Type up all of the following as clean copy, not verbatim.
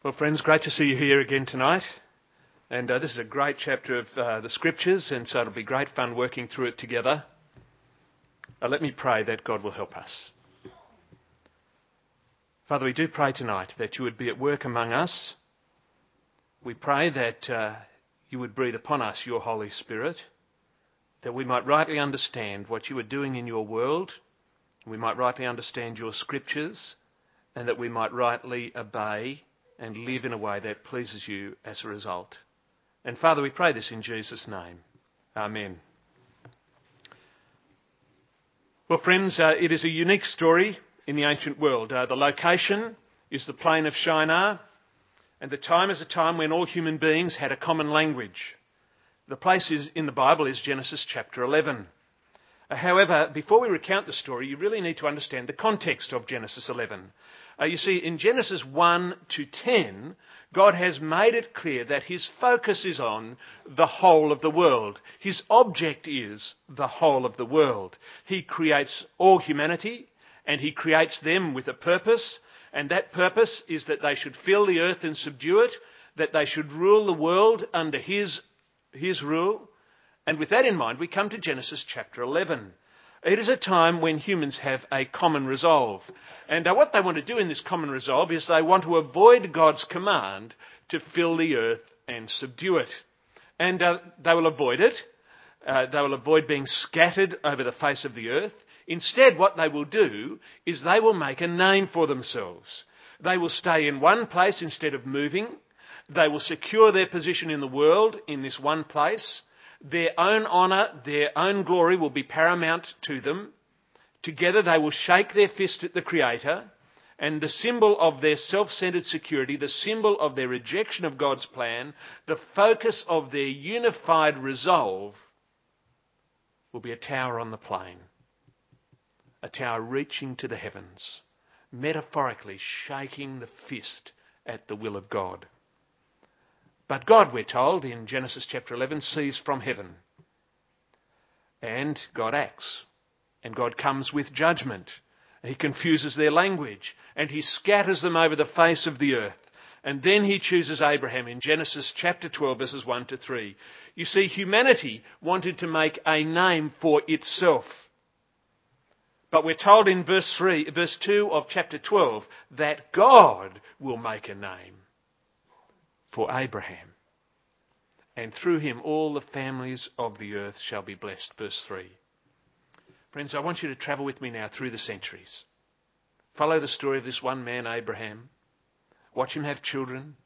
Well, friends, great to see you here again tonight. And this is a great chapter of the Scriptures, and so it'll be great fun working through it together. Let me pray that God will help us. Father, we do pray tonight that you would be at work among us. We pray that you would breathe upon us your Holy Spirit, that we might rightly understand what you are doing in your world, we might rightly understand your Scriptures, and that we might rightly obey and live in a way that pleases you as a result. And Father, we pray this in Jesus' name. Amen. Well, friends, it is a unique story in the ancient world. The location is the plain of Shinar, and the time is a time when all human beings had a common language. The place in the Bible is Genesis chapter 11. However, before we recount the story, you really need to understand the context of Genesis 11. You see, in Genesis 1 to 10, God has made it clear that his focus is on the whole of the world. His object is the whole of the world. He creates all humanity, and he creates them with a purpose, and that purpose is that they should fill the earth and subdue it, that they should rule the world under his rule. And with that in mind, we come to Genesis chapter 11. It is a time when humans have a common resolve. And what they want to do in this common resolve is they want to avoid God's command to fill the earth and subdue it. And they will avoid it. They will avoid being scattered over the face of the earth. Instead, what they will do is they will make a name for themselves. They will stay in one place instead of moving. They will secure their position in the world in this one place. Their own honour, their own glory will be paramount to them. Together they will shake their fist at the Creator, and the symbol of their self-centred security, the symbol of their rejection of God's plan, the focus of their unified resolve will be a tower on the plain. A tower reaching to the heavens, metaphorically shaking the fist at the will of God. But God, we're told in Genesis chapter 11, sees from heaven. And God acts. And God comes with judgment. He confuses their language. And he scatters them over the face of the earth. And then he chooses Abraham in Genesis chapter 12, verses 1 to 3. You see, humanity wanted to make a name for itself. But we're told in verse 2 of chapter 12 that God will make a name for Abraham. And through him all the families of the earth shall be blessed. Verse 3. Friends, I want you to travel with me now through the centuries. Follow the story of this one man, Abraham. Watch him have children.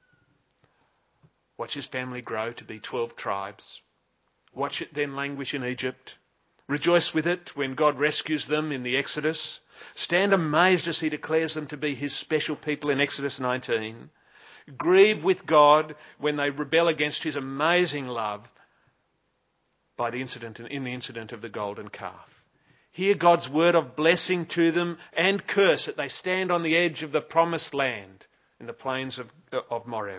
Watch his family grow to be 12 tribes. Watch it then languish in Egypt. Rejoice with it when God rescues them in the Exodus. Stand amazed as he declares them to be his special people in Exodus 19. Grieve with God when they rebel against his amazing love in the incident of the golden calf. Hear God's word of blessing to them and curse that they stand on the edge of the promised land in the plains of Moab.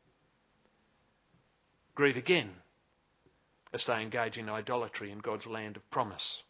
Grieve again as they engage in idolatry in God's land of promise.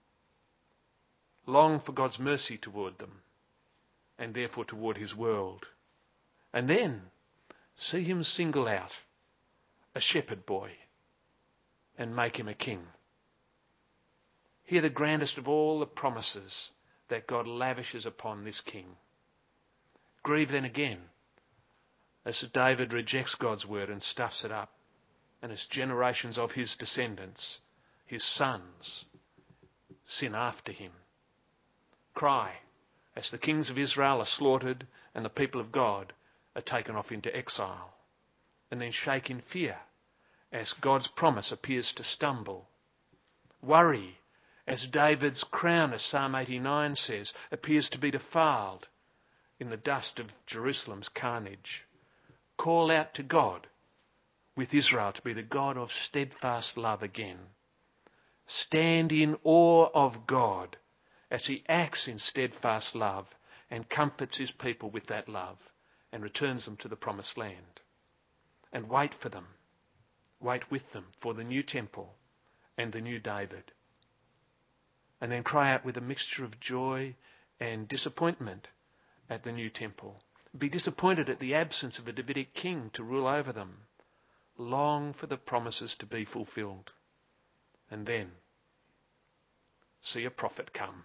Long for God's mercy toward them and therefore toward his world. And then see him single out a shepherd boy and make him a king. Hear the grandest of all the promises that God lavishes upon this king. Grieve then again as David rejects God's word and stuffs it up, and as generations of his descendants, his sons, sin after him. Cry as the kings of Israel are slaughtered and the people of God are taken off into exile. And then shake in fear as God's promise appears to stumble. Worry as David's crown, as Psalm 89 says, appears to be defiled in the dust of Jerusalem's carnage. Call out to God with Israel to be the God of steadfast love again. Stand in awe of God as he acts in steadfast love and comforts his people with that love and returns them to the promised land. And wait for them. Wait with them for the new temple and the new David. And then cry out with a mixture of joy and disappointment at the new temple. Be disappointed at the absence of a Davidic king to rule over them. Long for the promises to be fulfilled. And then see a prophet come.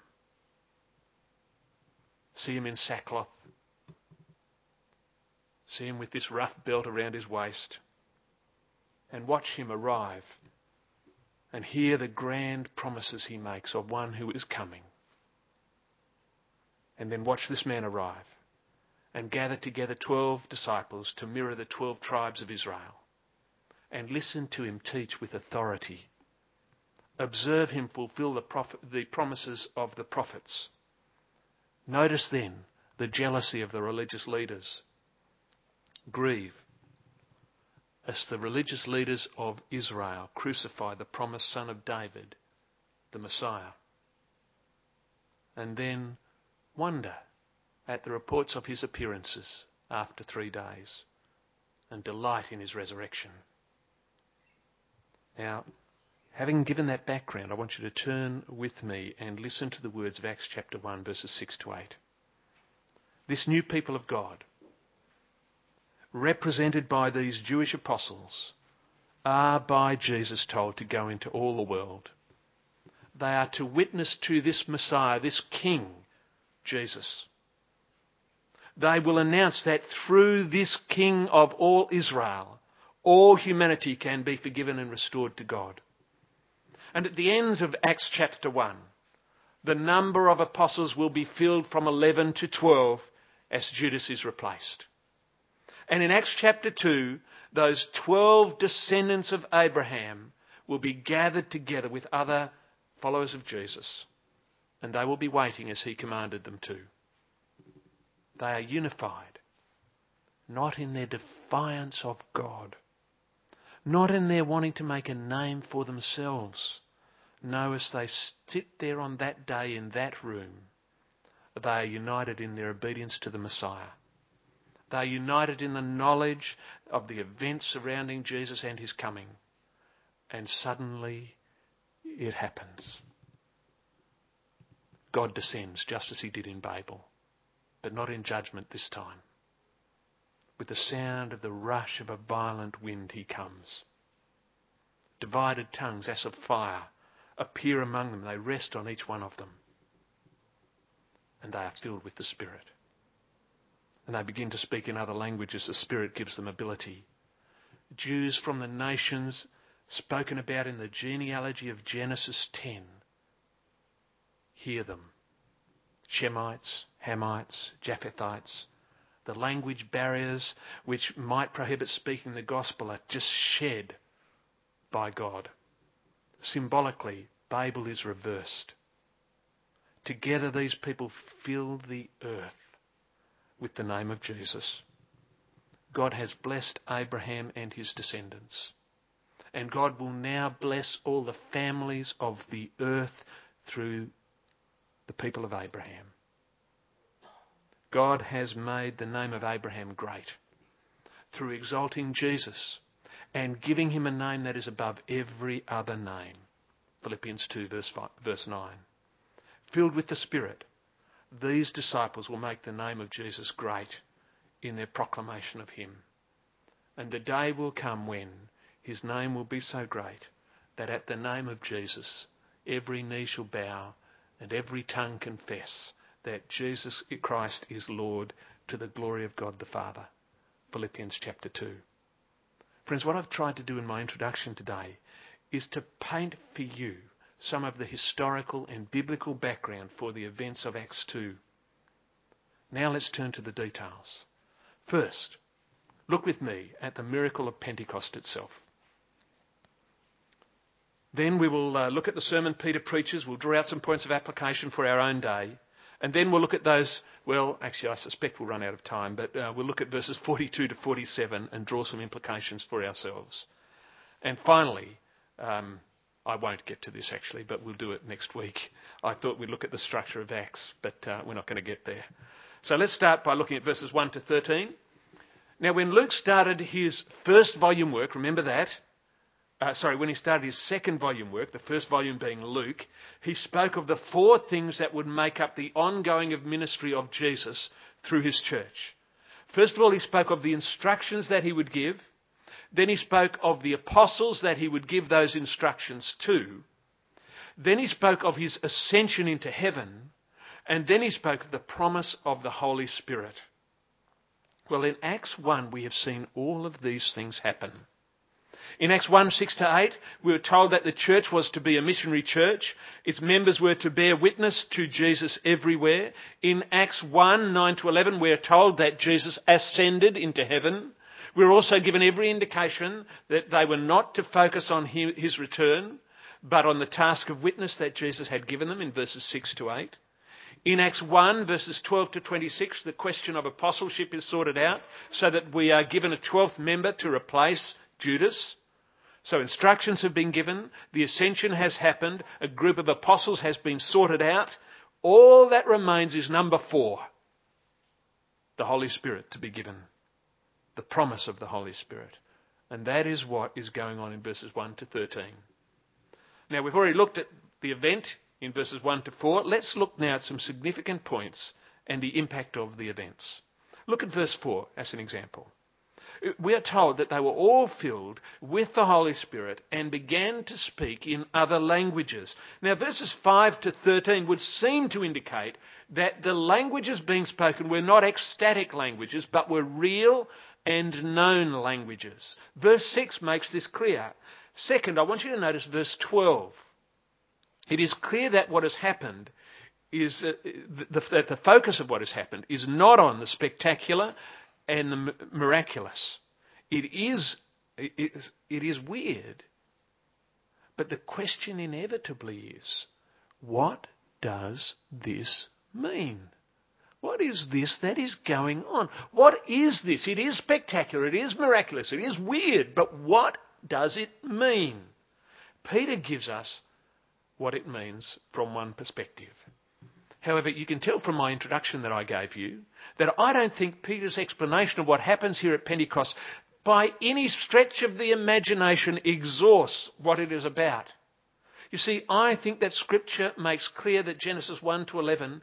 See him in sackcloth. See him with this rough belt around his waist. And watch him arrive and hear the grand promises he makes of one who is coming. And then watch this man arrive and gather together 12 disciples to mirror the 12 tribes of Israel. And listen to him teach with authority. Observe him fulfill the promises of the prophets. Notice then the jealousy of the religious leaders. Grieve as the religious leaders of Israel crucify the promised son of David, the Messiah. And then wonder at the reports of his appearances after 3 days and delight in his resurrection. Now, having given that background, I want you to turn with me and listen to the words of Acts chapter 1, verses 6 to 8. This new people of God, represented by these Jewish apostles, are by Jesus told to go into all the world. They are to witness to this Messiah, this King, Jesus. They will announce that through this King of all Israel, all humanity can be forgiven and restored to God. And at the end of Acts chapter 1, the number of apostles will be filled from 11 to 12 as Judas is replaced. And in Acts chapter 2, those 12 descendants of Abraham will be gathered together with other followers of Jesus. And they will be waiting as he commanded them to. They are unified, not in their defiance of God, not in their wanting to make a name for themselves. No, as they sit there on that day in that room, they are united in their obedience to the Messiah. They are united in the knowledge of the events surrounding Jesus and his coming. And suddenly it happens. God descends just as he did in Babel, but not in judgment this time. With the sound of the rush of a violent wind he comes. Divided tongues as of fire appear among them. They rest on each one of them. And they are filled with the Spirit. And they begin to speak in other languages. The Spirit gives them ability. Jews from the nations spoken about in the genealogy of Genesis 10 hear them. Shemites, Hamites, Japhethites. The language barriers which might prohibit speaking the gospel are just shed by God. Symbolically, Babel is reversed. Together these people fill the earth with the name of Jesus. God has blessed Abraham and his descendants. And God will now bless all the families of the earth through the people of Abraham. God has made the name of Abraham great through exalting Jesus and giving him a name that is above every other name. Philippians 2 verse 9. Filled with the Spirit, these disciples will make the name of Jesus great in their proclamation of him. And the day will come when his name will be so great that at the name of Jesus every knee shall bow and every tongue confess that Jesus Christ is Lord, to the glory of God the Father. Philippians chapter 2. Friends, what I've tried to do in my introduction today is to paint for you some of the historical and biblical background for the events of Acts 2. Now let's turn to the details. First, look with me at the miracle of Pentecost itself. Then we will look at the sermon Peter preaches. We'll draw out some points of application for our own day. And then we'll look at those, well, actually I suspect we'll run out of time, but we'll look at verses 42 to 47 and draw some implications for ourselves. And finally, I won't get to this actually, but we'll do it next week. I thought we'd look at the structure of Acts, but we're not going to get there. So let's start by looking at verses 1 to 13. Now when Luke started his first volume work, remember that? When he started his second volume work, the first volume being Luke, he spoke of the 4 things that would make up the ongoing of ministry of Jesus through his church. First of all, he spoke of the instructions that he would give. Then he spoke of the apostles that he would give those instructions to. Then he spoke of his ascension into heaven. And then he spoke of the promise of the Holy Spirit. Well, in Acts 1, we have seen all of these things happen. In Acts 1, 6-8, we were told that the church was to be a missionary church. Its members were to bear witness to Jesus everywhere. In Acts 1, 9-11, we are told that Jesus ascended into heaven. We were also given every indication that they were not to focus on his return, but on the task of witness that Jesus had given them in verses 6-8. In Acts 1, verses 12-26, the question of apostleship is sorted out so that we are given a 12th member to replace Judas. So instructions have been given, the ascension has happened, a group of apostles has been sorted out. All that remains is number 4, the Holy Spirit to be given, the promise of the Holy Spirit. And that is what is going on in verses 1-13. Now, we've already looked at the event in verses 1-4. Let's look now at some significant points and the impact of the events. Look at verse 4 as an example. We are told that they were all filled with the Holy Spirit and began to speak in other languages. Now, verses 5-13 would seem to indicate that the languages being spoken were not ecstatic languages, but were real and known languages. Verse 6 makes this clear. Second, I want you to notice verse 12. It is clear that what has happened is that the focus of what has happened is not on the spectacular and the miraculous. It is weird. But the question inevitably is, what does this mean? What is this that is going on? What is this? It is spectacular, it is miraculous, it is weird, but what does it mean? Peter gives us what it means from one perspective. However, you can tell from my introduction that I gave you that I don't think Peter's explanation of what happens here at Pentecost by any stretch of the imagination exhausts what it is about. You see, I think that Scripture makes clear that Genesis 1-11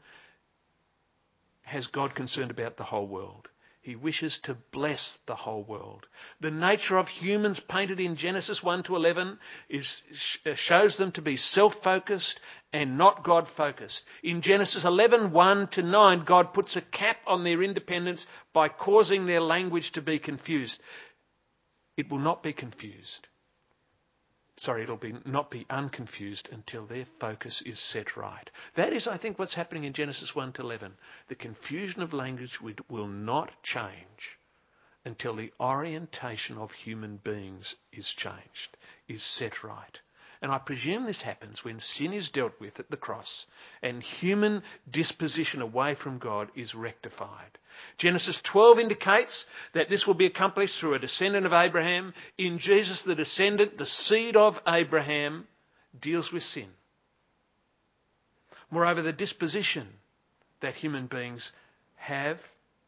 has God concerned about the whole world. He wishes to bless the whole world. The nature of humans painted in Genesis 1-11 shows them to be self-focused and not God-focused. In Genesis 11:1-9, God puts a cap on their independence by causing their language to be confused. It will not be confused. It'll not be unconfused until their focus is set right. That is, I think, what's happening in Genesis 1-11. The confusion of language will not change until the orientation of human beings is changed, is set right. And I presume this happens when sin is dealt with at the cross and human disposition away from God is rectified. Genesis 12 indicates that this will be accomplished through a descendant of Abraham. In Jesus, the descendant, the seed of Abraham, deals with sin. Moreover, the disposition that human beings have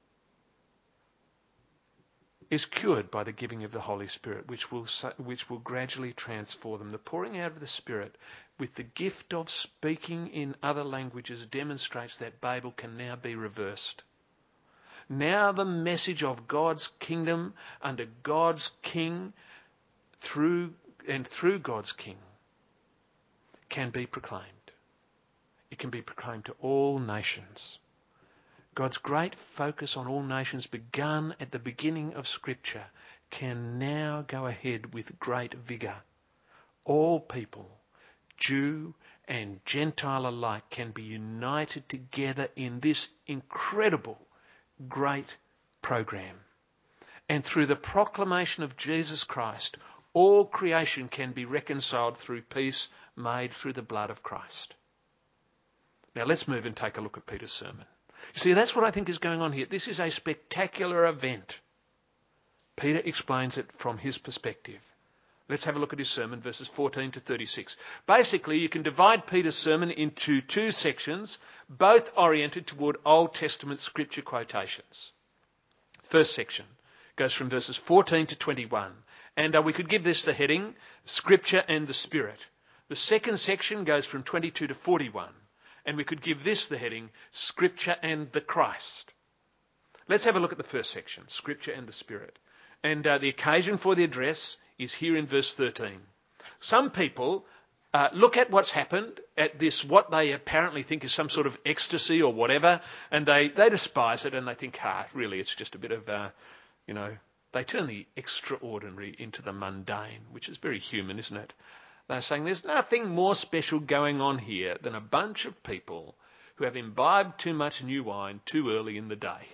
is cured by the giving of the Holy Spirit, which will gradually transform them. The pouring out of the Spirit with the gift of speaking in other languages demonstrates that Babel can now be reversed. Now the message of God's kingdom under God's king through God's king can be proclaimed. It can be proclaimed to all nations. God's great focus on all nations begun at the beginning of Scripture can now go ahead with great vigour. All people, Jew and Gentile alike, can be united together in this incredible, great program. And through the proclamation of Jesus Christ, all creation can be reconciled through peace made through the blood of Christ. Now let's move and take a look at Peter's sermon. You see, that's what I think is going on here. This is a spectacular event. Peter explains it from his perspective. Let's have a look at his sermon, verses 14-36. Basically, you can divide Peter's sermon into two sections, both oriented toward Old Testament scripture quotations. First section goes from verses 14-21, and we could give this the heading, Scripture and the Spirit. The second section goes from 22-41. And we could give this the heading, Scripture and the Christ. Let's have a look at the first section, Scripture and the Spirit. And the occasion for the address is here in verse 13. Some people look at what's happened, at this, what they apparently think is some sort of ecstasy or whatever, and they despise it and they think, really, it's just a bit of, they turn the extraordinary into the mundane, which is very human, isn't it? They're saying there's nothing more special going on here than a bunch of people who have imbibed too much new wine too early in the day.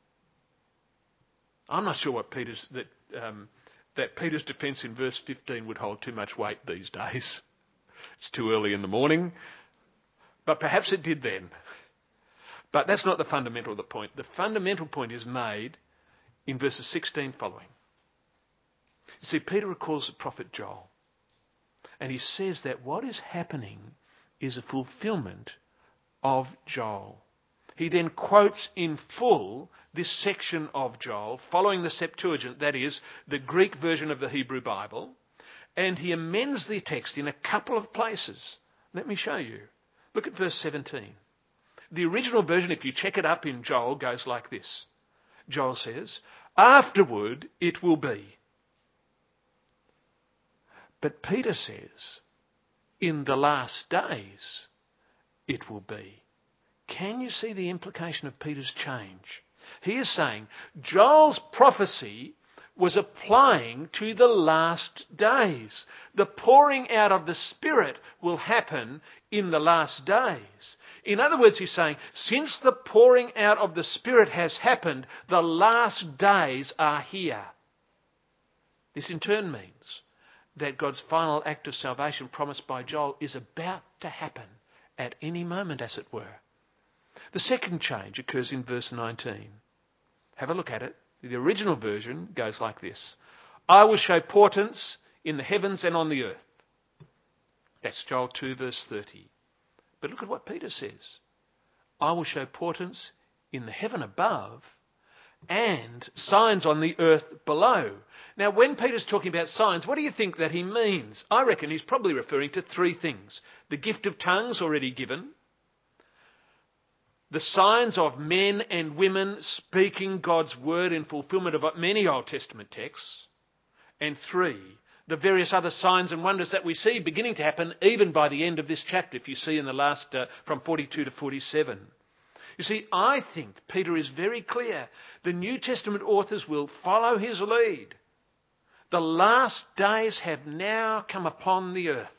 I'm not sure what that Peter's defence in verse 15 would hold too much weight these days. It's too early in the morning, but perhaps it did then. But that's not the fundamental of the point. The fundamental point is made in verses 16 following. You see, Peter recalls the prophet Joel, and he says that what is happening is a fulfilment of Joel. He then quotes in full this section of Joel, following the Septuagint, that is, the Greek version of the Hebrew Bible, and he amends the text in a couple of places. Let me show you. Look at verse 17. The original version, if you check it up in Joel, goes like this. Joel says, "Afterward it will be." But Peter says, "In the last days it will be." Can you see the implication of Peter's change? He is saying Joel's prophecy was applying to the last days. The pouring out of the Spirit will happen in the last days. In other words, he's saying, since the pouring out of the Spirit has happened, the last days are here. This in turn means that God's final act of salvation promised by Joel is about to happen at any moment, as it were. The second change occurs in verse 19. Have a look at it. The original version goes like this. "I will show portents in the heavens and on the earth." That's Joel 2 verse 30. But look at what Peter says. "I will show portents in the heaven above and signs on the earth below." Now, when Peter's talking about signs, what do you think that he means? I reckon he's probably referring to three things. The gift of tongues already given. The signs of men and women speaking God's word in fulfilment of many Old Testament texts. And three, the various other signs and wonders that we see beginning to happen even by the end of this chapter, if you see in the last, from 42 to 47. You see, I think Peter is very clear. The New Testament authors will follow his lead. The last days have now come upon the earth.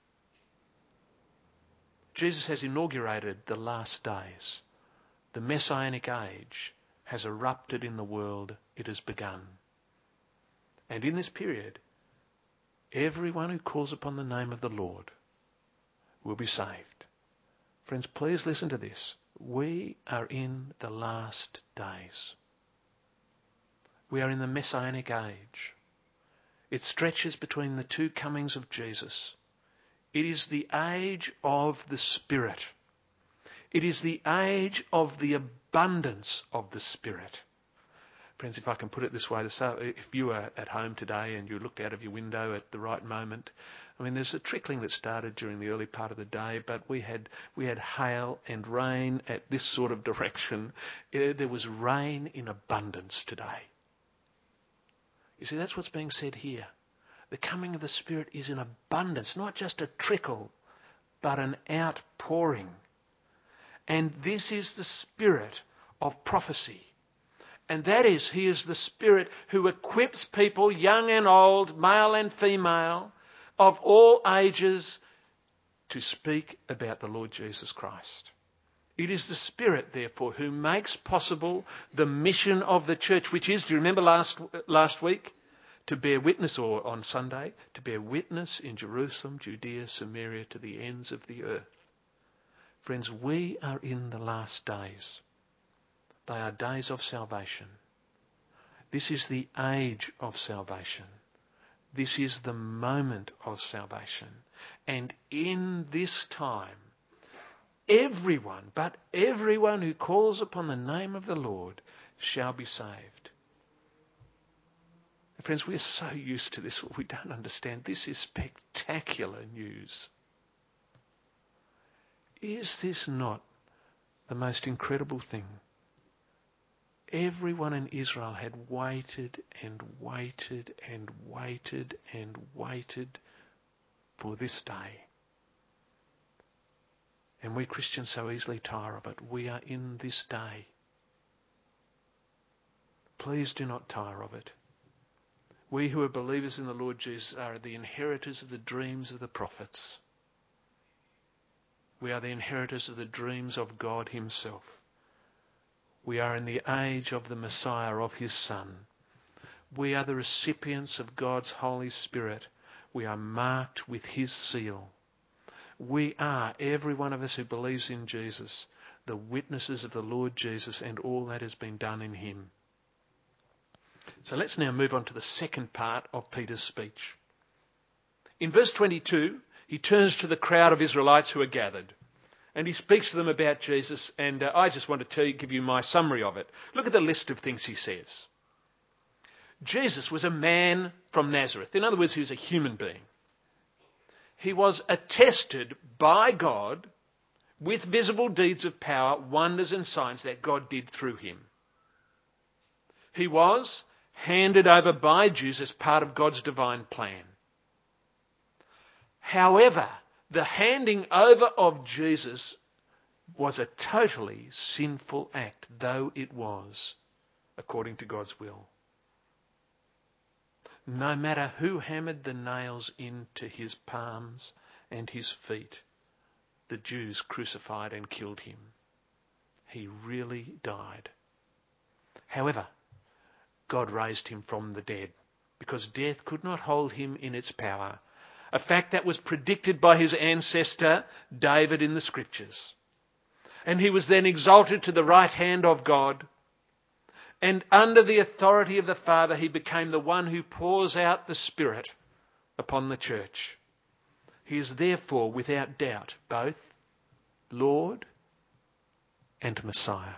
Jesus has inaugurated the last days. The Messianic age has erupted in the world. It has begun. And in this period, everyone who calls upon the name of the Lord will be saved. Friends, please listen to this. We are in the last days. We are in the Messianic age. It stretches between the two comings of Jesus. It is the age of the Spirit. It is the age of the abundance of the Spirit. Friends, if I can put it this way, if you were at home today and you looked out of your window at the right moment, there's a trickling that started during the early part of the day, but we had hail and rain at this sort of direction. There was rain in abundance today. You see, that's what's being said here. The coming of the Spirit is in abundance, not just a trickle, but an outpouring. And this is the Spirit of prophecy. And that is, He is the Spirit who equips people, young and old, male and female, of all ages, to speak about the Lord Jesus Christ. It is the Spirit, therefore, who makes possible the mission of the church, which is, do you remember last week? To bear witness, or on Sunday, to bear witness in Jerusalem, Judea, Samaria, to the ends of the earth. Friends, we are in the last days. They are days of salvation. This is the age of salvation. This is the moment of salvation. And in this time, everyone who calls upon the name of the Lord shall be saved. And friends, we are so used to this, we don't understand. This is spectacular news. Is this not the most incredible thing? Everyone in Israel had waited and waited and waited and waited for this day. And we Christians so easily tire of it. We are in this day. Please do not tire of it. We who are believers in the Lord Jesus are the inheritors of the dreams of the prophets. We are the inheritors of the dreams of God himself. We are in the age of the Messiah, of his Son. We are the recipients of God's Holy Spirit. We are marked with his seal. We are, every one of us who believes in Jesus, the witnesses of the Lord Jesus and all that has been done in him. So let's now move on to the second part of Peter's speech. In verse 22, he turns to the crowd of Israelites who are gathered. And he speaks to them about Jesus, and I just want to give you my summary of it. Look at the list of things he says. Jesus was a man from Nazareth. In other words, he was a human being. He was attested by God with visible deeds of power, wonders and signs that God did through him. He was handed over by Jews as part of God's divine plan. However, the handing over of Jesus was a totally sinful act, though it was according to God's will. No matter who hammered the nails into his palms and his feet, the Jews crucified and killed him. He really died. However, God raised him from the dead because death could not hold him in its power, a fact that was predicted by his ancestor David in the Scriptures. And he was then exalted to the right hand of God, and under the authority of the Father he became the one who pours out the Spirit upon the church. He is therefore without doubt both Lord and Messiah.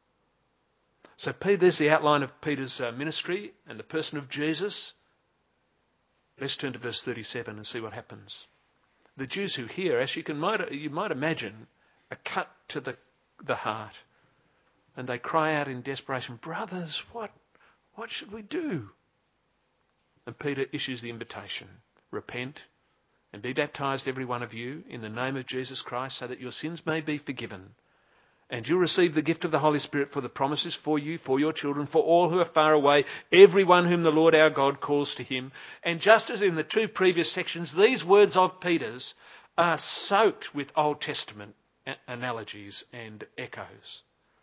So there's the outline of Peter's ministry and the person of Jesus. Let's turn to verse 37 and see what happens. The Jews who hear, as you might imagine, are cut to the heart. And they cry out in desperation, "Brothers, what should we do?" And Peter issues the invitation. Repent and be baptized, every one of you, in the name of Jesus Christ, so that your sins may be forgiven. And you'll receive the gift of the Holy Spirit, for the promises for you, for your children, for all who are far away, everyone whom the Lord our God calls to him. And just as in the two previous sections, these words of Peter's are soaked with Old Testament analogies and echoes.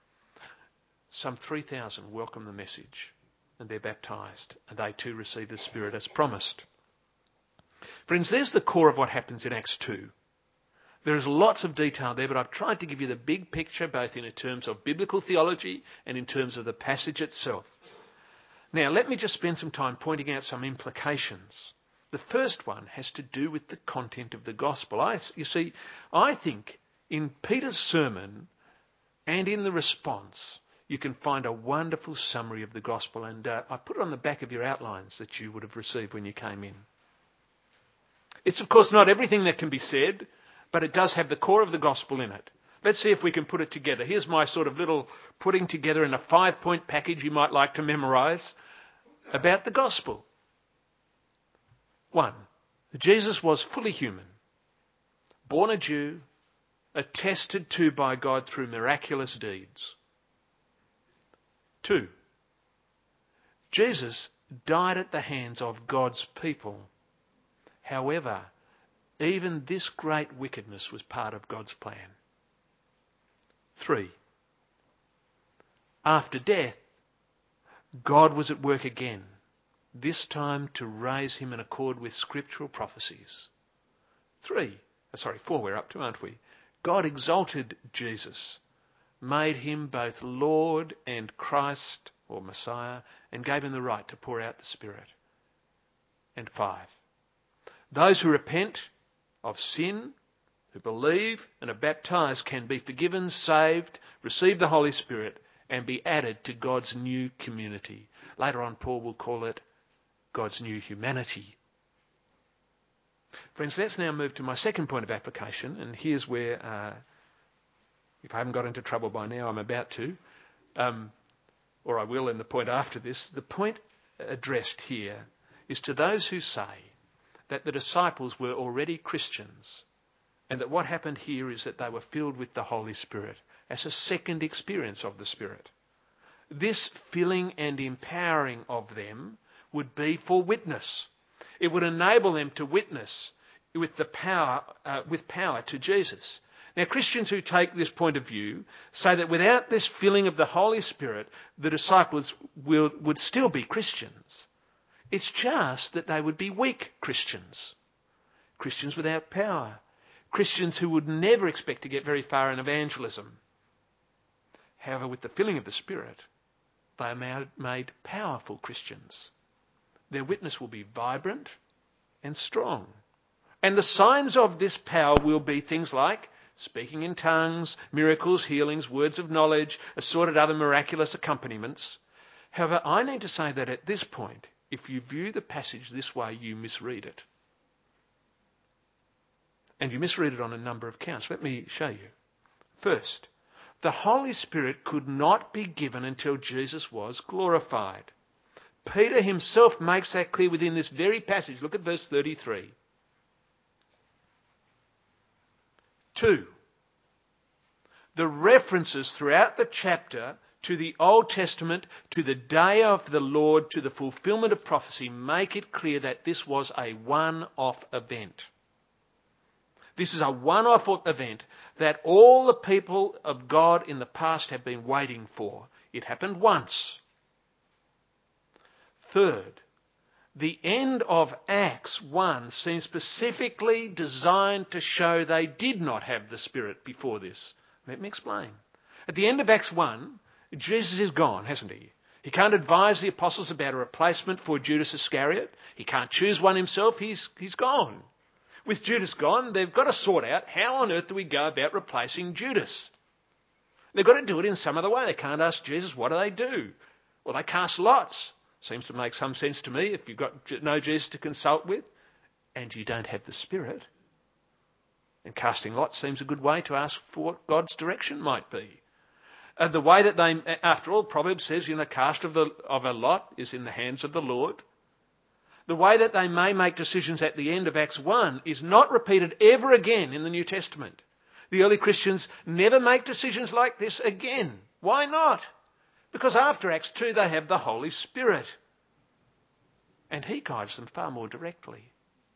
Some 3,000 welcome the message and they're baptized, and they too receive the Spirit as promised. Friends, there's the core of what happens in Acts 2. There is lots of detail there, but I've tried to give you the big picture, both in terms of biblical theology and in terms of the passage itself. Now, let me just spend some time pointing out some implications. The first one has to do with the content of the gospel. I think in Peter's sermon and in the response, you can find a wonderful summary of the gospel, and I put it on the back of your outlines that you would have received when you came in. It's, of course, not everything that can be said, but it does have the core of the gospel in it. Let's see if we can put it together. Here's my sort of little putting together in a 5-point package you might like to memorise about the gospel. 1. Jesus was fully human, born a Jew, attested to by God through miraculous deeds. 2. Jesus died at the hands of God's people. However, even this great wickedness was part of God's plan. 3. After death, God was at work again, this time to raise him in accord with scriptural prophecies. 4 we're up to, aren't we? God exalted Jesus, made him both Lord and Christ, or Messiah, and gave him the right to pour out the Spirit. And 5. Those who repent of sin, who believe and are baptized, can be forgiven, saved, receive the Holy Spirit, and be added to God's new community. Later on, Paul will call it God's new humanity. Friends, let's now move to my second point of application, and here's where, if I haven't got into trouble by now, I'm about to. or I will in the point after this, the point addressed here is to those who say that the disciples were already Christians and that what happened here is that they were filled with the Holy Spirit as a second experience of the Spirit. This filling and empowering of them would be for witness. It would enable them to witness with power to Jesus. Now, Christians who take this point of view say that without this filling of the Holy Spirit, the disciples would still be Christians. It's just that they would be weak Christians. Christians without power. Christians who would never expect to get very far in evangelism. However, with the filling of the Spirit, they are made powerful Christians. Their witness will be vibrant and strong. And the signs of this power will be things like speaking in tongues, miracles, healings, words of knowledge, assorted other miraculous accompaniments. However, I need to say that at this point, if you view the passage this way, you misread it. And you misread it on a number of counts. Let me show you. First, the Holy Spirit could not be given until Jesus was glorified. Peter himself makes that clear within this very passage. Look at verse 33. 2. The references throughout the chapter to the Old Testament, to the day of the Lord, to the fulfillment of prophecy, make it clear that this was a one-off event. This is a one-off event that all the people of God in the past have been waiting for. It happened once. Third, the end of Acts 1 seems specifically designed to show they did not have the Spirit before this. Let me explain. At the end of Acts 1, Jesus is gone, hasn't he? He can't advise the apostles about a replacement for Judas Iscariot. He can't choose one himself. He's gone. With Judas gone, they've got to sort out how on earth do we go about replacing Judas. They've got to do it in some other way. They can't ask Jesus, what do? Well, they cast lots. Seems to make some sense to me if you've got no Jesus to consult with and you don't have the Spirit. And casting lots seems a good way to ask for what God's direction might be. The way that they, after all, Proverbs says, the cast of a lot is in the hands of the Lord. The way that they may make decisions at the end of Acts 1 is not repeated ever again in the New Testament. The early Christians never make decisions like this again. Why not? Because after Acts 2 they have the Holy Spirit. And he guides them far more directly.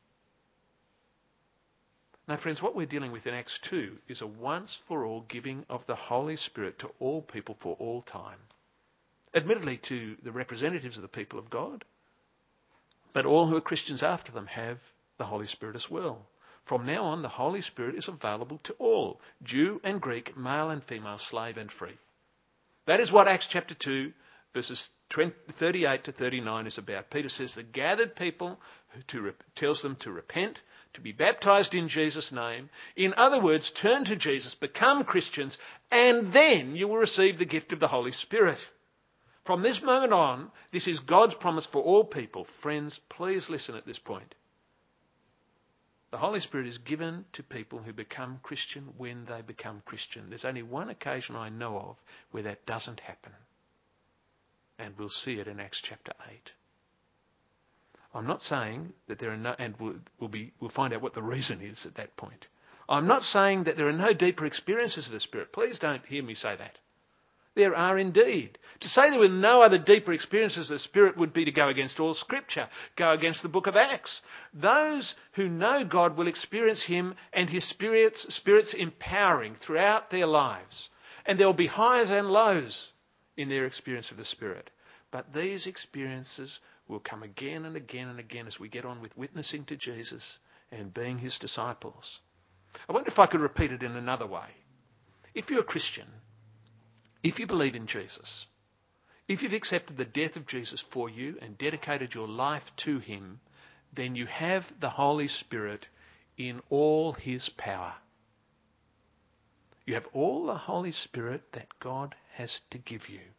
Now friends, what we're dealing with in Acts 2 is a once-for-all giving of the Holy Spirit to all people for all time. Admittedly to the representatives of the people of God. But all who are Christians after them have the Holy Spirit as well. From now on, the Holy Spirit is available to all, Jew and Greek, male and female, slave and free. That is what Acts chapter 2, verses 38 to 39 is about. Peter says the gathered people tells them to repent, to be baptized in Jesus' name. In other words, turn to Jesus, become Christians, and then you will receive the gift of the Holy Spirit. From this moment on, this is God's promise for all people. Friends, please listen at this point. The Holy Spirit is given to people who become Christian when they become Christian. There's only one occasion I know of where that doesn't happen. And we'll see it in Acts chapter 8. I'm not saying that there are no, and we'll find out what the reason is at that point. I'm not saying that there are no deeper experiences of the Spirit. Please don't hear me say that. There are indeed. To say there were no other deeper experiences of the Spirit would be to go against all Scripture, go against the book of Acts. Those who know God will experience Him and His Spirit's empowering throughout their lives. And there will be highs and lows in their experience of the Spirit. But these experiences will come again and again and again as we get on with witnessing to Jesus and being His disciples. I wonder if I could repeat it in another way. If you're a Christian, if you believe in Jesus, if you've accepted the death of Jesus for you and dedicated your life to Him, then you have the Holy Spirit in all His power. You have all the Holy Spirit that God has to give you.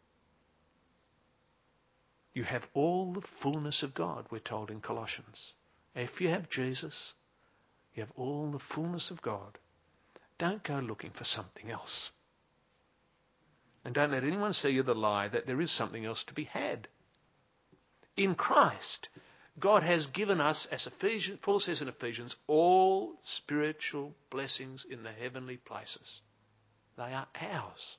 You have all the fullness of God, we're told in Colossians. If you have Jesus, you have all the fullness of God. Don't go looking for something else. And don't let anyone see you the lie that there is something else to be had. In Christ, God has given us, as Paul says in Ephesians, all spiritual blessings in the heavenly places. They are ours.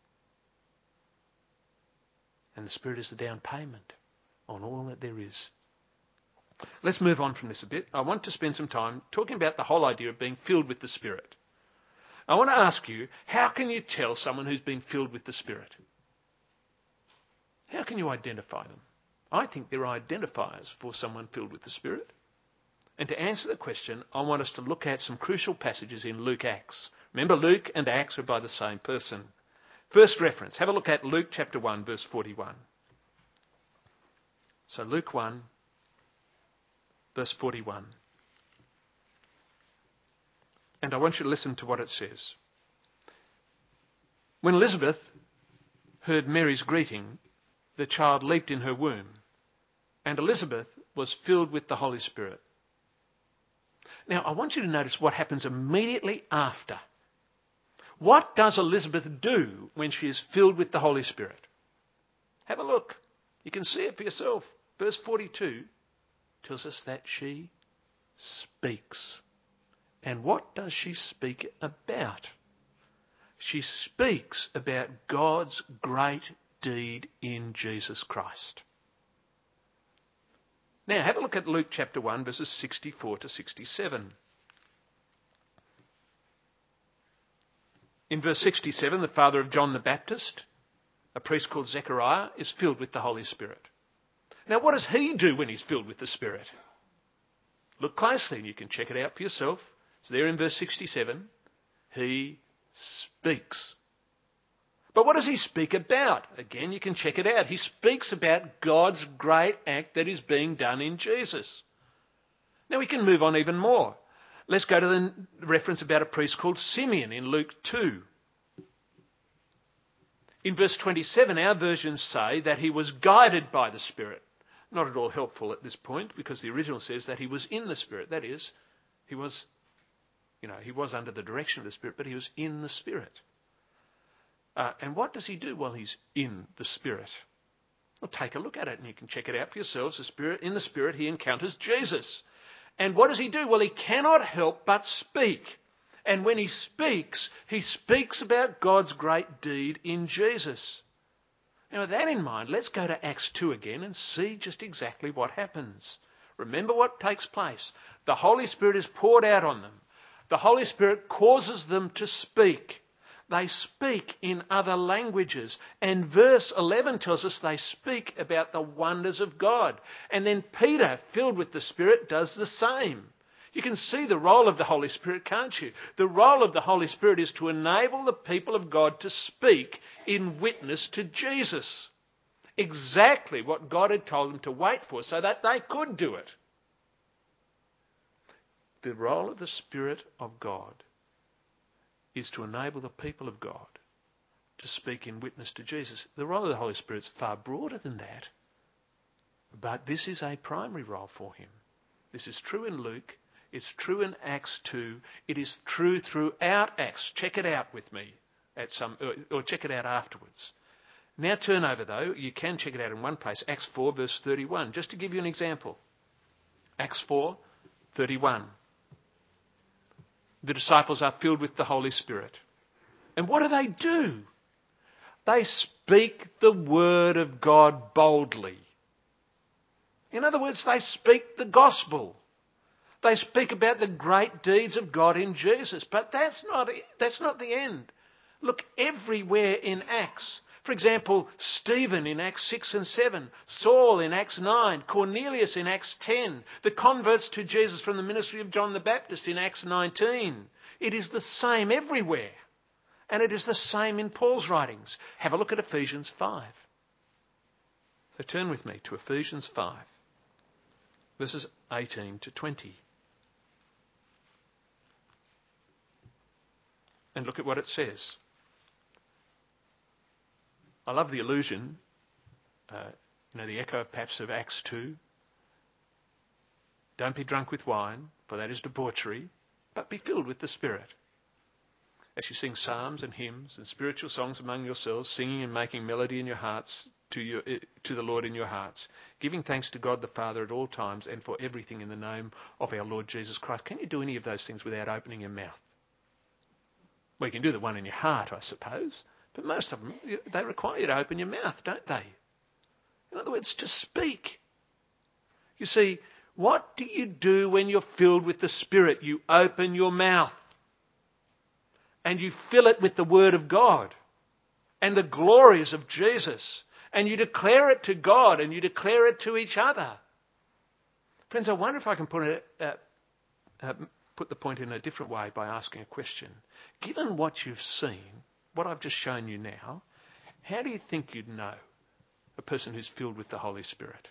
And the Spirit is the down payment on all that there is. Let's move on from this a bit. I want to spend some time talking about the whole idea of being filled with the Spirit. I want to ask you, how can you tell someone who's been filled with the Spirit? How can you identify them? I think there are identifiers for someone filled with the Spirit. And to answer the question, I want us to look at some crucial passages in Luke Acts. Remember, Luke and Acts are by the same person. First reference, have a look at Luke chapter 1, verse 41. So Luke 1, verse 41. And I want you to listen to what it says. When Elizabeth heard Mary's greeting, the child leaped in her womb, and Elizabeth was filled with the Holy Spirit. Now, I want you to notice what happens immediately after. What does Elizabeth do when she is filled with the Holy Spirit? Have a look. You can see it for yourself. Verse 42 tells us that she speaks. And what does she speak about? She speaks about God's great deed in Jesus Christ. Now, have a look at Luke chapter 1, verses 64 to 67. In verse 67, the father of John the Baptist, a priest called Zechariah, is filled with the Holy Spirit. Now, what does he do when he's filled with the Spirit? Look closely and you can check it out for yourself. It's there in verse 67. He speaks. But what does he speak about? Again, you can check it out. He speaks about God's great act that is being done in Jesus. Now we can move on even more. Let's go to the reference about a priest called Simeon in Luke 2. In verse 27, our versions say that he was guided by the Spirit. Not at all helpful at this point, because the original says that he was in the Spirit. That is, he was under the direction of the Spirit, but he was in the Spirit. And what does he do while he's in the Spirit? Well, take a look at it and you can check it out for yourselves. In the Spirit, he encounters Jesus. And what does he do? Well, he cannot help but speak. And when he speaks about God's great deed in Jesus. Now, with that in mind, let's go to Acts 2 again and see just exactly what happens. Remember what takes place. The Holy Spirit is poured out on them. The Holy Spirit causes them to speak. They speak in other languages. And verse 11 tells us they speak about the wonders of God. And then Peter, filled with the Spirit, does the same. You can see the role of the Holy Spirit, can't you? The role of the Holy Spirit is to enable the people of God to speak in witness to Jesus. Exactly what God had told them to wait for so that they could do it. The role of the Spirit of God is to enable the people of God to speak in witness to Jesus. The role of the Holy Spirit is far broader than that. But this is a primary role for him. This is true in Luke. It's true in Acts 2. It is true throughout Acts. Check it out with me or check it out afterwards. Now turn over, though. You can check it out in one place. Acts 4, verse 31. Just to give you an example. Acts 4, 31. The disciples are filled with the Holy Spirit. And what do? They speak the word of God boldly. In other words, they speak the gospel. They speak about the great deeds of God in Jesus. But that's not the end. Look everywhere in Acts. For example, Stephen in Acts 6 and 7, Saul in Acts 9, Cornelius in Acts 10, the converts to Jesus from the ministry of John the Baptist in Acts 19. It is the same everywhere. And it is the same in Paul's writings. Have a look at Ephesians 5. So turn with me to Ephesians 5, verses 18 to 20. And look at what it says. I love the allusion, the echo perhaps of Acts 2. Don't be drunk with wine, for that is debauchery, but be filled with the Spirit. as you sing psalms and hymns and spiritual songs among yourselves, singing and making melody in your hearts to the Lord in your hearts, giving thanks to God the Father at all times and for everything in the name of our Lord Jesus Christ. Can you do any of those things without opening your mouth? Well, you can do the one in your heart, I suppose, but most of them, they require you to open your mouth, don't they? In other words, to speak. You see, what do you do when you're filled with the Spirit? You open your mouth and you fill it with the Word of God and the glories of Jesus, and you declare it to God and you declare it to each other. Friends, I wonder if I can put the point in a different way by asking a question. Given what you've seen, what I've just shown you now, how do you think you'd know a person who's filled with the Holy Spirit?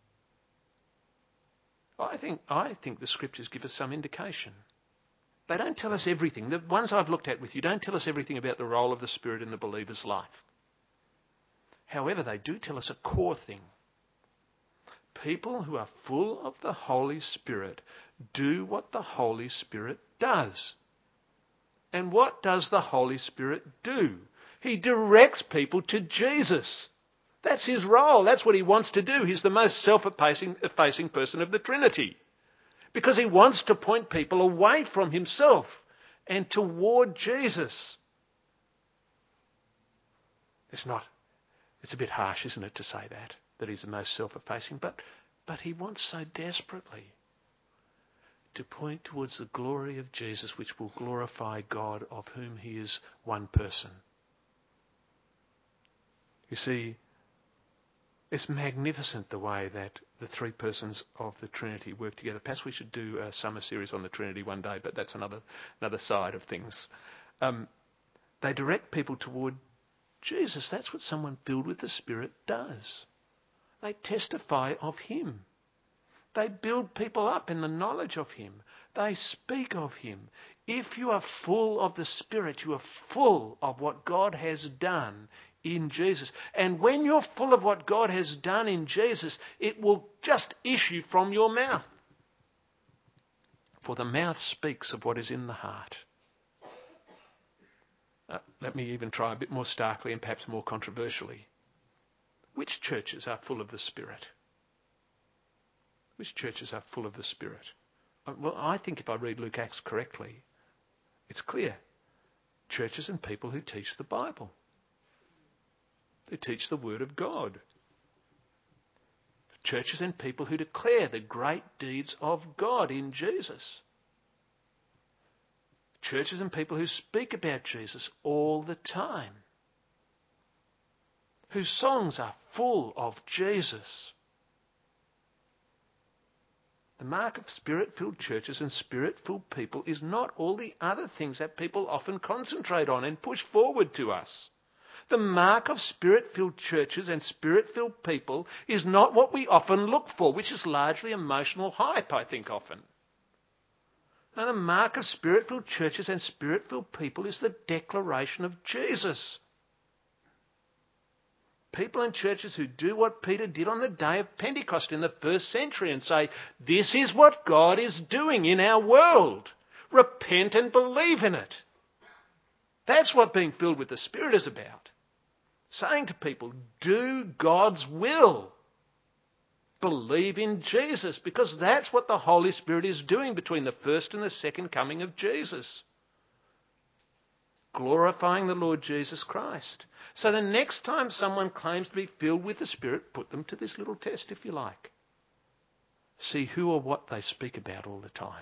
I think the Scriptures give us some indication. They don't tell us everything. The ones I've looked at with you don't tell us everything about the role of the Spirit in the believer's life. However, they do tell us a core thing. People who are full of the Holy Spirit do what the Holy Spirit does. And what does the Holy Spirit do? He directs people to Jesus. That's his role. That's what he wants to do. He's the most self-effacing person of the Trinity, because he wants to point people away from himself and toward Jesus. It's a bit harsh, isn't it, to say that he's the most self-effacing, but he wants so desperately to point towards the glory of Jesus, which will glorify God, of whom he is one person. You see, it's magnificent the way that the three persons of the Trinity work together. Perhaps we should do a summer series on the Trinity one day, but that's another side of things. They direct people toward Jesus. That's what someone filled with the Spirit does. They testify of him. They build people up in the knowledge of him. They speak of him. If you are full of the Spirit, you are full of what God has done in Jesus. And when you're full of what God has done in Jesus, it will just issue from your mouth. For the mouth speaks of what is in the heart. Let me even try a bit more starkly and perhaps more controversially. Which churches are full of the Spirit? Which churches are full of the Spirit? Well, I think if I read Luke Acts correctly, it's clear. Churches and people who teach the Bible. Who teach the Word of God. Churches and people who declare the great deeds of God in Jesus. Churches and people who speak about Jesus all the time. Whose songs are full of Jesus. The mark of Spirit-filled churches and Spirit-filled people is not all the other things that people often concentrate on and push forward to us. The mark of Spirit-filled churches and Spirit-filled people is not what we often look for, which is largely emotional hype, I think, often. No, the mark of Spirit-filled churches and Spirit-filled people is the declaration of Jesus. People in churches who do what Peter did on the day of Pentecost in the first century and say, this is what God is doing in our world. Repent and believe in it. That's what being filled with the Spirit is about. Saying to people, do God's will. Believe in Jesus, because that's what the Holy Spirit is doing between the first and the second coming of Jesus. Glorifying the Lord Jesus Christ. So the next time someone claims to be filled with the Spirit, put them to this little test if you like. See who or what they speak about all the time.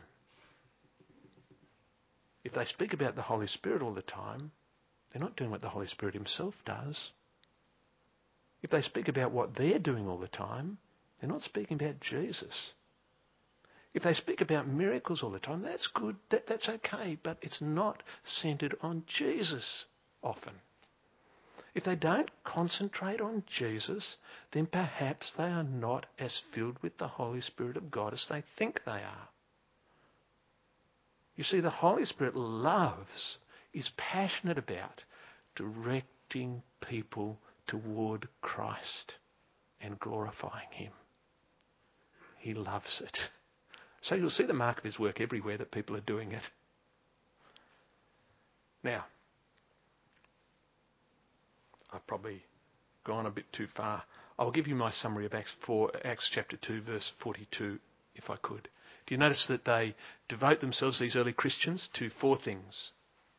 If they speak about the Holy Spirit all the time, they're not doing what the Holy Spirit himself does. If they speak about what they're doing all the time, they're not speaking about Jesus. If they speak about miracles all the time, that's good, that's okay, but it's not centred on Jesus often. If they don't concentrate on Jesus, then perhaps they are not as filled with the Holy Spirit of God as they think they are. You see, the Holy Spirit is passionate about directing people toward Christ and glorifying him. He loves it. So you'll see the mark of his work everywhere that people are doing it. Now, I've probably gone a bit too far. I'll give you my summary of Acts chapter 2, verse 42, if I could. Do you notice that they devote themselves, these early Christians, to 4 things?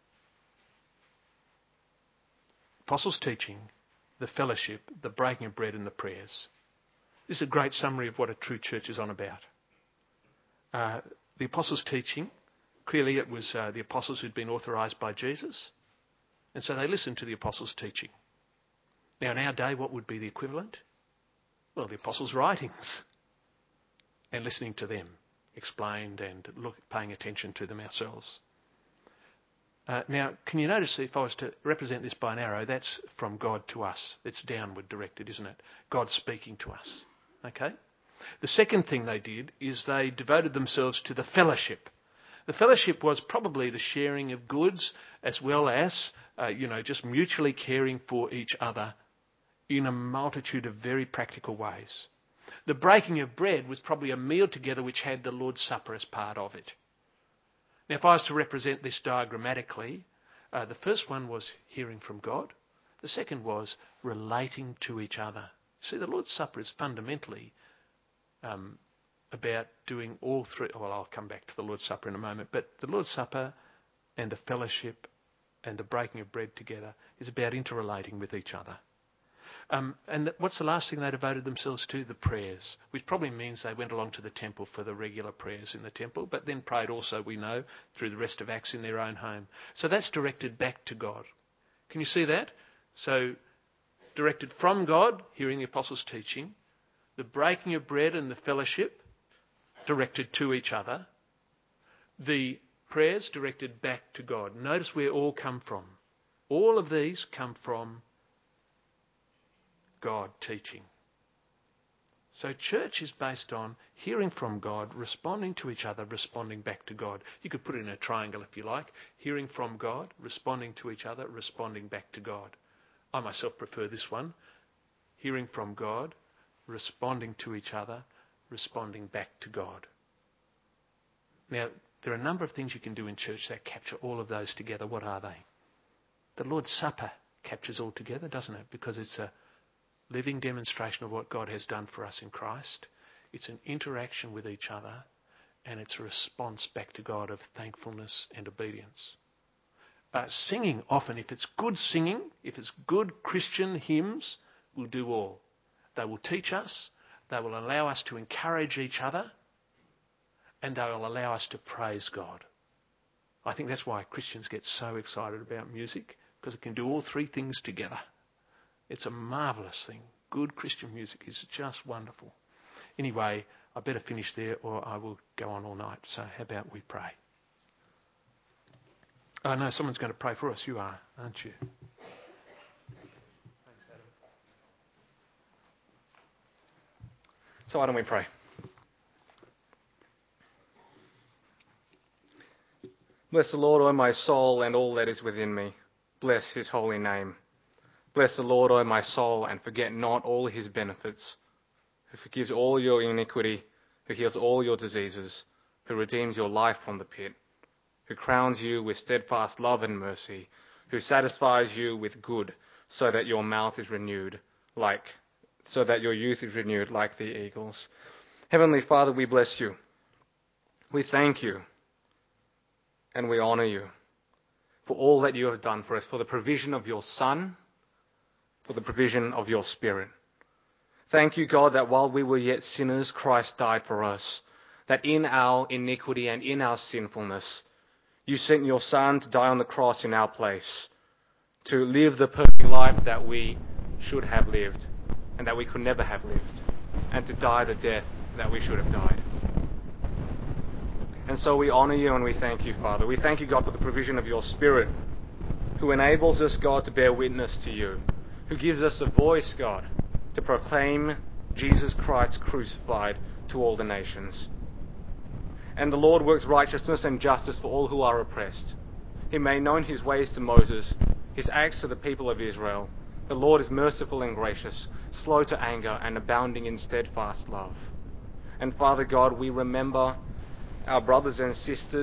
Apostles' teaching, the fellowship, the breaking of bread and the prayers. This is a great summary of what a true church is on about. The apostles' teaching, clearly it was the apostles who'd been authorised by Jesus, and so they listened to the apostles' teaching. Now in our day, what would be the equivalent? Well, the apostles' writings, and listening to them explained and paying attention to them ourselves. Now, can you notice if I was to represent this by an arrow, that's from God to us. It's downward directed, isn't it? God speaking to us. Okay? The second thing they did is they devoted themselves to the fellowship. The fellowship was probably the sharing of goods as well as, just mutually caring for each other in a multitude of very practical ways. The breaking of bread was probably a meal together which had the Lord's Supper as part of it. Now, if I was to represent this diagrammatically, the first one was hearing from God. The second was relating to each other. See, the Lord's Supper is fundamentally about doing all 3. Well, I'll come back to the Lord's Supper in a moment. But the Lord's Supper and the fellowship and the breaking of bread together is about interrelating with each other. And what's the last thing they devoted themselves to? The prayers, which probably means they went along to the temple for the regular prayers in the temple, but then prayed also, we know, through the rest of Acts in their own home. So that's directed back to God. Can you see that? So directed from God, hearing the apostles' teaching, the breaking of bread and the fellowship directed to each other, the prayers directed back to God. Notice where all come from. All of these come from God teaching. So church is based on hearing from God, responding to each other, responding back to God. You could put it in a triangle if you like. Hearing from God, responding to each other, responding back to God. I myself prefer this one. Hearing from God, responding to each other, responding back to God. Now, there are a number of things you can do in church that capture all of those together. What are they? The Lord's Supper captures all together, doesn't it? Because it's a living demonstration of what God has done for us in Christ. It's an interaction with each other, and it's a response back to God of thankfulness and obedience. Singing, often, if it's good singing, if it's good Christian hymns, will do all. They will teach us, they will allow us to encourage each other, and they will allow us to praise God. I think that's why Christians get so excited about music, because it can do all 3 things together. It's a marvellous thing. Good Christian music is just wonderful. Anyway, I better finish there or I will go on all night. So how about we pray? I know someone's going to pray for us. You are, aren't you? Thanks, Adam. So why don't we pray? Bless the Lord, O my soul, and all that is within me. Bless his holy name. Bless the Lord, O my soul, and forget not all his benefits, who forgives all your iniquity, who heals all your diseases, who redeems your life from the pit, who crowns you with steadfast love and mercy, who satisfies you with good, so that your mouth is renewed, so that your youth is renewed like the eagles. Heavenly Father, we bless you. We thank you, and we honour you for all that you have done for us, for the provision of your Son, for the provision of your Spirit. Thank you, God, that while we were yet sinners, Christ died for us, that in our iniquity and in our sinfulness, you sent your Son to die on the cross in our place, to live the perfect life that we should have lived and that we could never have lived, and to die the death that we should have died. And so we honour you and we thank you, Father. We thank you, God, for the provision of your Spirit, who enables us, God, to bear witness to you, who gives us a voice, God, to proclaim Jesus Christ crucified to all the nations. And the Lord works righteousness and justice for all who are oppressed. He made known his ways to Moses, his acts to the people of Israel. The Lord is merciful and gracious, slow to anger and abounding in steadfast love. And Father God, we remember our brothers and sisters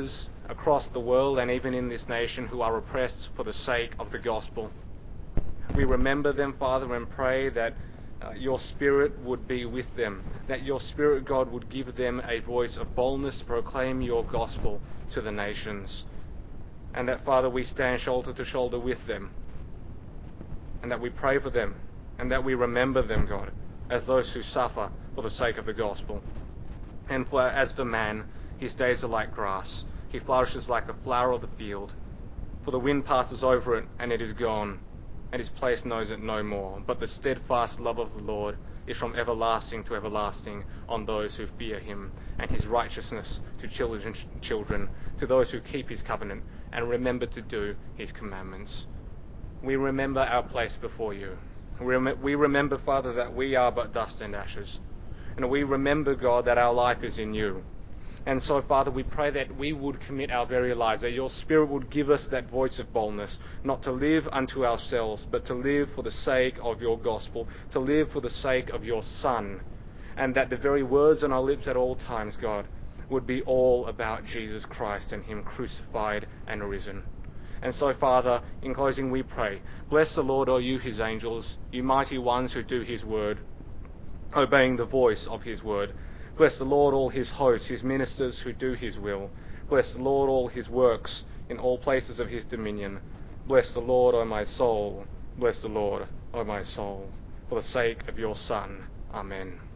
across the world and even in this nation who are oppressed for the sake of the gospel. We remember them, Father, and pray that your Spirit would be with them, that your Spirit, God, would give them a voice of boldness to proclaim your gospel to the nations. And that, Father, we stand shoulder to shoulder with them, and that we pray for them, and that we remember them, God, as those who suffer for the sake of the gospel. And as for man, his days are like grass. He flourishes like a flower of the field. For the wind passes over it, and it is gone, and his place knows it no more. But the steadfast love of the Lord is from everlasting to everlasting on those who fear him, and his righteousness to children's children, to those who keep his covenant and remember to do his commandments. We remember our place before you. We remember, Father, that we are but dust and ashes. And we remember, God, that our life is in you. And so, Father, we pray that we would commit our very lives, that your Spirit would give us that voice of boldness, not to live unto ourselves, but to live for the sake of your gospel, to live for the sake of your Son, and that the very words on our lips at all times, God, would be all about Jesus Christ and him crucified and risen. And so, Father, in closing we pray, bless the Lord, O you his angels, you mighty ones who do his word, obeying the voice of his word. Bless the Lord, all his hosts, his ministers who do his will. Bless the Lord, all his works in all places of his dominion. Bless the Lord, O my soul. Bless the Lord, O my soul. For the sake of your Son. Amen.